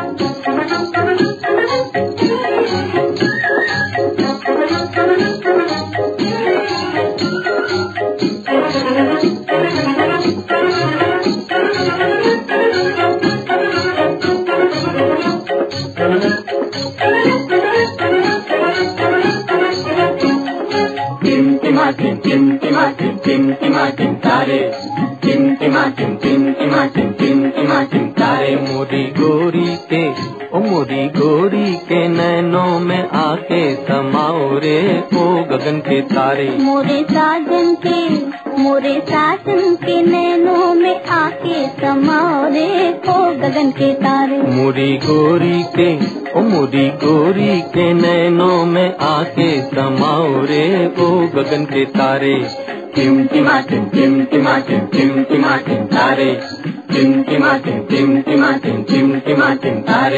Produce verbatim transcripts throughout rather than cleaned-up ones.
टिमटिमाटिम टिमटिमाटिम टिमटिमाटिम तारे टिमटिमाटिम टिमटिमाटिम टिमटिमाटिम तारे मोरी गोरी के ओ मोरी गोरी के नैनों में आके समाओ रे ओ गगन के तारे। मोरे साजन के मोरे साजन के नैनों में आके समाओ रे ओ गगन के तारे। मोरी गोरी के ओ मोरी गोरी के नैनों में आके समाओ रे ओ गगन के तारे। टिमटिमाटिम टिमटिमाटिम टिमटिमाटिम तारे टिमटिमाटिम टिमटिमाटिम टिमटिमाटिम तारे।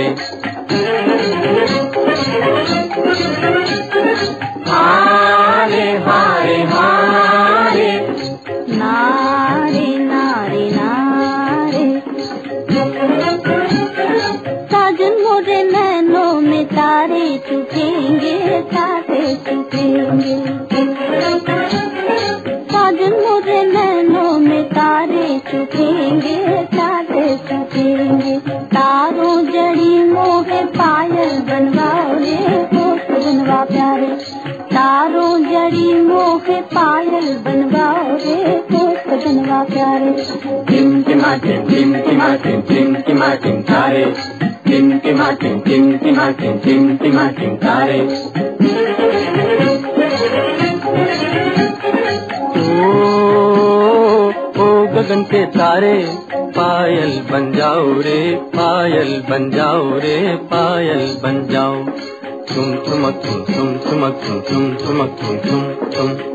हारे हारे हारे नारे नारे नारे साजन मोरे नैनों में तारे चुकेंगे तारे चुकेंगे। साजन मोरे नैनों में तारे चुकेंगे तारे चुकेंगे। तारों जड़ी मोहे पायल बनवाओ रे ओ सजनवा प्यारे। तारों जड़ी मोहे पायल बनवाओ रे ओ सजनवा प्यारे। टिमटिमाटिम टिमटिमाटिम टिमटिमाटिम तारे टिमटिमाटिम टिमटिमाटिम टिमटिमाटिम तारे। गगन के तारे पायल बन जाओ रे पायल बन जाओ रे पायल बन जाओ। तुम ठुमक तुम तुम ठुमक तुम तुम ठुमक तुम तुम तुम।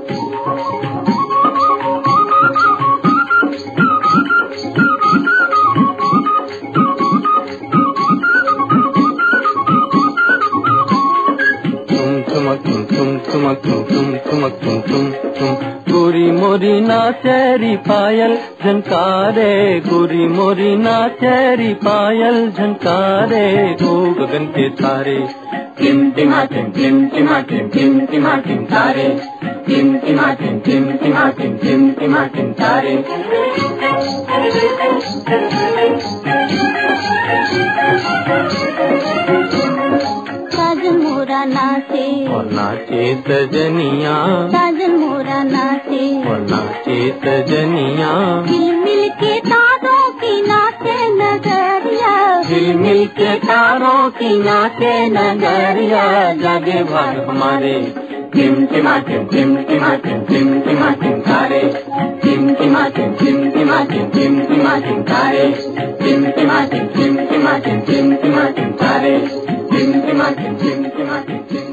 ठुमक तुम तुम ठुमक तुम तुम ठुमक तुम तुम तुम। गोरी मोरी नाचेरी पायल झनकारे गोरी मोरी नाचेरी पायल झनकारे ओ गगन के तारे। टिमटिमाटिम टिमटिमाटिम टिमटिमाटिम तारे टिमटिमाटिम टिमटिमाटिम टिमटिमाटिम तारे। साजन मोरा नाचे और नाचे सजनिया साजन मोरा नाचे और नाचे सजनिया। मिल मिल के तारों की नाचे नगरिया मिल मिल के तारों की नाचे नगरिया। जागे भाग हमारे टिमटिमाटिम टिमटिमाटिम टिमटिमाटिम तारे टिमटिमाटिम टिमटिमाटिम टिमटिमाटिम तारे टिमटिमाटिम टिमटिमाटिम टिमटिमाटिम तारे टिमटिमाटिम टिमटिमाटिम।